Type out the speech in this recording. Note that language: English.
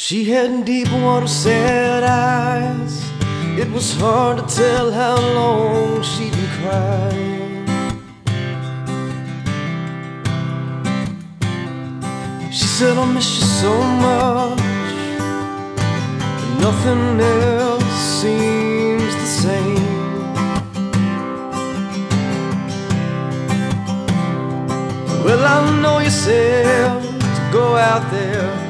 She had deep water sad eyes. It was hard to tell how long she'd been crying. She said, I miss you so much, and nothing else seems the same. Well, I know you said to go out there